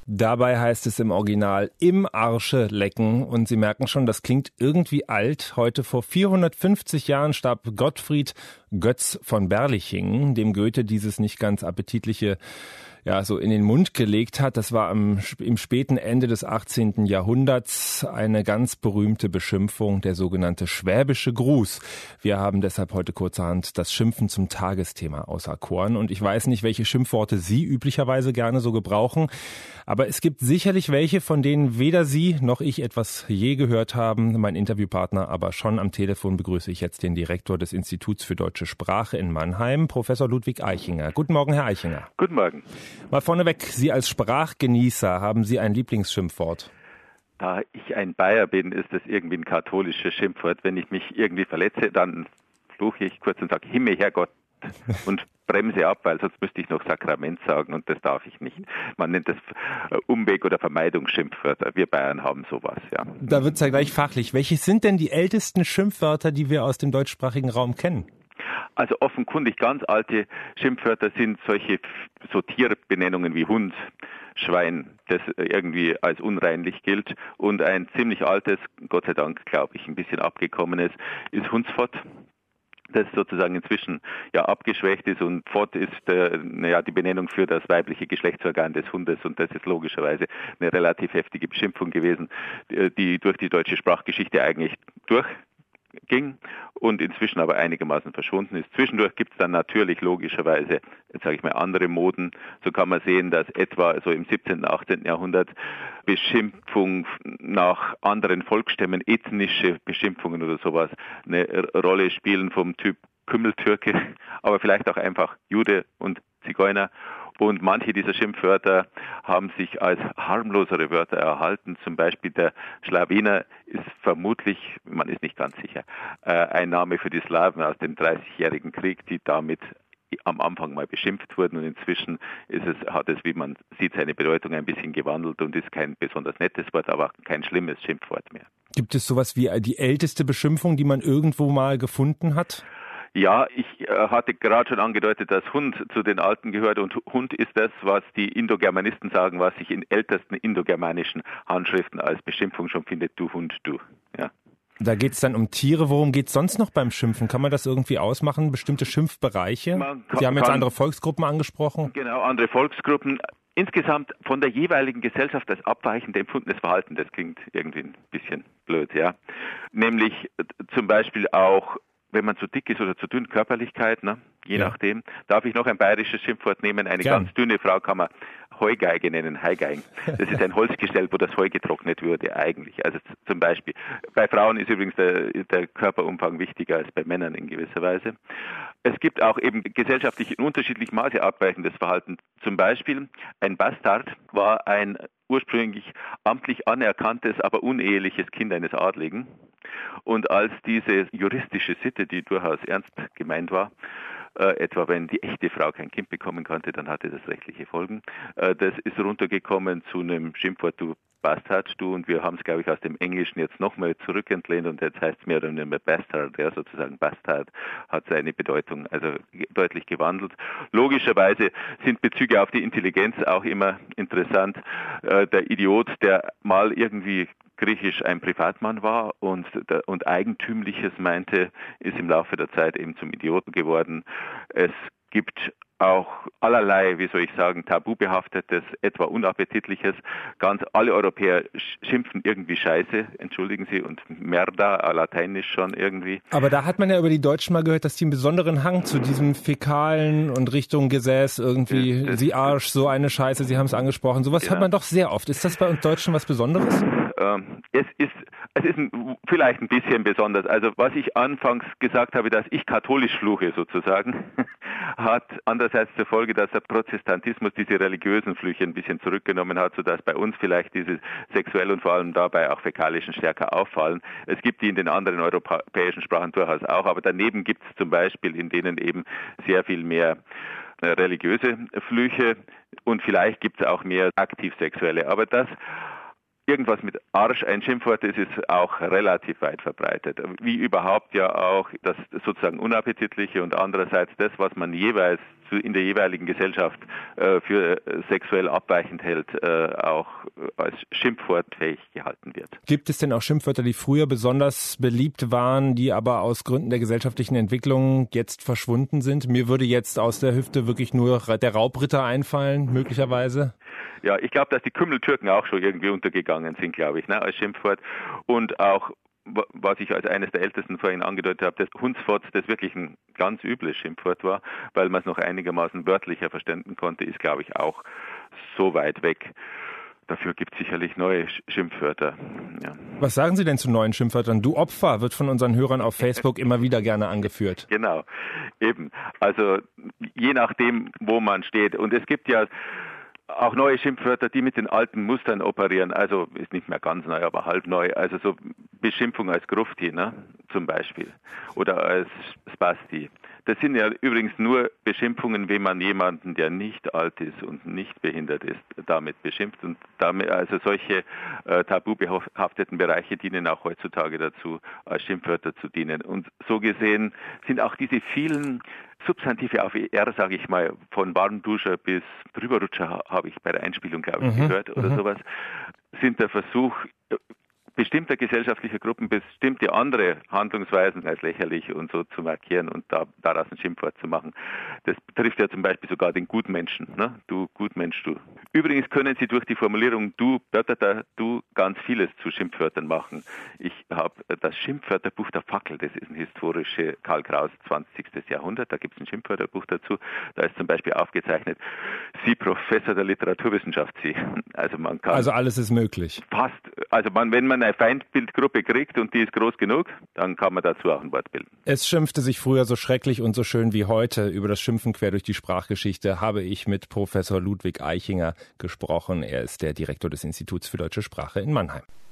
Dabei heißt es im Original im Arsche lecken. Und Sie merken schon, das klingt irgendwie alt. Heute vor 450 Jahren starb Gottfried Götz von Berlichingen, dem Goethe dieses nicht ganz appetitliche so in den Mund gelegt hat. Das war im späten Ende des 18. Jahrhunderts eine ganz berühmte Beschimpfung, der sogenannte schwäbische Gruß. Wir haben deshalb heute kurzerhand das Schimpfen zum Tagesthema auserkoren. Und ich weiß nicht, welche Schimpfworte Sie üblicherweise gerne so gebrauchen, aber es gibt sicherlich welche, von denen weder Sie noch ich etwas je gehört haben. Mein Interviewpartner aber schon. Am Telefon begrüße ich jetzt den Direktor des Instituts für Deutsche Sprache in Mannheim, Professor Ludwig Eichinger. Guten Morgen, Herr Eichinger. Guten Morgen. Mal vorneweg, Sie als Sprachgenießer, haben Sie ein Lieblingsschimpfwort? Da ich ein Bayer bin, ist das irgendwie ein katholisches Schimpfwort. Wenn ich mich irgendwie verletze, dann fluche ich kurz und sage, Himmel, Herrgott, und bremse ab, weil sonst müsste ich noch Sakrament sagen und das darf ich nicht. Man nennt das Umweg- oder Vermeidungsschimpfwörter. Wir Bayern haben sowas, ja. Da wird's ja gleich fachlich. Welche sind denn die ältesten Schimpfwörter, die wir aus dem deutschsprachigen Raum kennen? Also offenkundig ganz alte Schimpfwörter sind solche so Tierbenennungen wie Hund, Schwein, das irgendwie als unreinlich gilt. Und ein ziemlich altes, Gott sei Dank, glaube ich, ein bisschen abgekommenes, ist Hundsfott. Das sozusagen inzwischen abgeschwächt ist und Fott ist die Benennung für das weibliche Geschlechtsorgan des Hundes und das ist logischerweise eine relativ heftige Beschimpfung gewesen, die durch die deutsche Sprachgeschichte eigentlich durchging und inzwischen aber einigermaßen verschwunden ist. Zwischendurch gibt es dann natürlich logischerweise, jetzt sage ich mal, andere Moden. So kann man sehen, dass etwa so im 17., 18. Jahrhundert Beschimpfung nach anderen Volksstämmen, ethnische Beschimpfungen oder sowas eine Rolle spielen vom Typ Kümmeltürke, aber vielleicht auch einfach Jude und Zigeuner. Und manche dieser Schimpfwörter haben sich als harmlosere Wörter erhalten. Zum Beispiel der Schlawiner ist vermutlich, man ist nicht ganz sicher, ein Name für die Slawen aus dem 30-jährigen Krieg, die damit am Anfang mal beschimpft wurden und inzwischen hat es, wie man sieht, seine Bedeutung ein bisschen gewandelt und ist kein besonders nettes Wort, aber kein schlimmes Schimpfwort mehr. Gibt es sowas wie die älteste Beschimpfung, die man irgendwo mal gefunden hat? Ja, ich hatte gerade schon angedeutet, dass Hund zu den Alten gehört und Hund ist das, was die Indogermanisten sagen, was sich in ältesten indogermanischen Handschriften als Beschimpfung schon findet, du Hund, du. Ja. Da geht es dann um Tiere. Worum geht es sonst noch beim Schimpfen? Kann man das irgendwie ausmachen? Bestimmte Schimpfbereiche? Sie haben jetzt andere Volksgruppen angesprochen. Genau, andere Volksgruppen. Insgesamt von der jeweiligen Gesellschaft das abweichend empfundenes Verhalten, das klingt irgendwie ein bisschen blöd, ja. Nämlich zum Beispiel auch, wenn man zu dick ist oder zu dünn, Körperlichkeit, je nachdem. Darf ich noch ein bayerisches Schimpfwort nehmen? Eine ganz dünne Frau kann man Heugeige nennen, Heigeigen. Das ist ein Holzgestell, wo das Heu getrocknet würde eigentlich. Also zum Beispiel, bei Frauen ist übrigens der Körperumfang wichtiger als bei Männern in gewisser Weise. Es gibt auch eben gesellschaftlich in unterschiedlichem Maße abweichendes Verhalten. Zum Beispiel, ein Bastard war ein ursprünglich amtlich anerkanntes, aber uneheliches Kind eines Adligen. Und als diese juristische Sitte, die durchaus ernst gemeint war, etwa wenn die echte Frau kein Kind bekommen konnte, dann hatte das rechtliche Folgen. Das ist runtergekommen zu einem Schimpfwort, du Bastard, du, und wir haben es, glaube ich, aus dem Englischen jetzt nochmal zurückentlehnt und jetzt heißt es mehr oder weniger Bastard, ja, sozusagen Bastard hat seine Bedeutung also deutlich gewandelt. Logischerweise sind Bezüge auf die Intelligenz auch immer interessant. Der Idiot, der mal irgendwie griechisch ein Privatmann war und Eigentümliches meinte, ist im Laufe der Zeit eben zum Idioten geworden. Es gibt auch allerlei, wie soll ich sagen, tabubehaftetes, etwa unappetitliches. Ganz alle Europäer schimpfen irgendwie Scheiße, entschuldigen Sie, und Merda, lateinisch schon irgendwie. Aber da hat man ja über die Deutschen mal gehört, dass die einen besonderen Hang zu diesem Fäkalen und Richtung Gesäß irgendwie, Sie Arsch, so eine Scheiße, Sie haben es angesprochen. Sowas hört man doch sehr oft. Ist das bei uns Deutschen was Besonderes? Es ist vielleicht ein bisschen besonders. Also was ich anfangs gesagt habe, dass ich katholisch fluche sozusagen, hat andererseits zur Folge, dass der Protestantismus diese religiösen Flüche ein bisschen zurückgenommen hat, sodass bei uns vielleicht diese sexuell und vor allem dabei auch fäkalischen stärker auffallen. Es gibt die in den anderen europäischen Sprachen durchaus auch, aber daneben gibt es zum Beispiel, in denen eben sehr viel mehr religiöse Flüche und vielleicht gibt es auch mehr aktiv sexuelle. Aber das irgendwas mit Arsch ein Schimpfwort ist, ist auch relativ weit verbreitet. Wie überhaupt ja auch das sozusagen Unappetitliche und andererseits das, was man jeweils in der jeweiligen Gesellschaft für sexuell abweichend hält, auch als schimpfwortfähig gehalten wird. Gibt es denn auch Schimpfwörter, die früher besonders beliebt waren, die aber aus Gründen der gesellschaftlichen Entwicklung jetzt verschwunden sind? Mir würde jetzt aus der Hüfte wirklich nur der Raubritter einfallen, möglicherweise. Ja, ich glaube, dass die Kümmeltürken auch schon irgendwie untergegangen sind, glaube ich, als Schimpfwort. Und auch, was ich als eines der ältesten vorhin angedeutet habe, das Hundsfotz, das wirklich ein ganz übles Schimpfwort war, weil man es noch einigermaßen wörtlicher verstanden konnte, ist, glaube ich, auch so weit weg. Dafür gibt es sicherlich neue Schimpfwörter. Ja. Was sagen Sie denn zu neuen Schimpfwörtern? Du Opfer wird von unseren Hörern auf Facebook immer wieder gerne angeführt. Genau, eben. Also je nachdem, wo man steht. Und es gibt ja auch neue Schimpfwörter, die mit den alten Mustern operieren. Also ist nicht mehr ganz neu, aber halb neu. Also so Beschimpfung als Grufti, zum Beispiel. Oder als Spasti. Das sind ja übrigens nur Beschimpfungen, wenn man jemanden, der nicht alt ist und nicht behindert ist, damit beschimpft. Und damit, also solche tabubehafteten Bereiche dienen auch heutzutage dazu, als Schimpfwörter zu dienen. Und so gesehen sind auch diese vielen Substantive auf ER, sage ich mal, von Warmduscher bis Drüberrutscher, habe ich bei der Einspielung, glaube ich, gehört oder sowas, sind der Versuch bestimmter gesellschaftlicher Gruppen bestimmte andere Handlungsweisen als lächerlich und so zu markieren und daraus ein Schimpfwort zu machen. Das betrifft ja zum Beispiel sogar den Gutmenschen, du Gutmensch, du. Übrigens können Sie durch die Formulierung du ganz vieles zu Schimpfwörtern machen. Ich habe das Schimpfwörterbuch der Fackel, das ist ein historisches Karl Kraus 20. Jahrhundert, da gibt es ein Schimpfwörterbuch dazu, da ist zum Beispiel aufgezeichnet, Sie Professor der Literaturwissenschaft, Sie. Also alles ist möglich. Fast. Also wenn man eine Feindbildgruppe kriegt und die ist groß genug, dann kann man dazu auch ein Wort bilden. Es schimpfte sich früher so schrecklich und so schön wie heute. Über das Schimpfen quer durch die Sprachgeschichte habe ich mit Professor Ludwig Eichinger gesprochen. Er ist der Direktor des Instituts für Deutsche Sprache in Mannheim.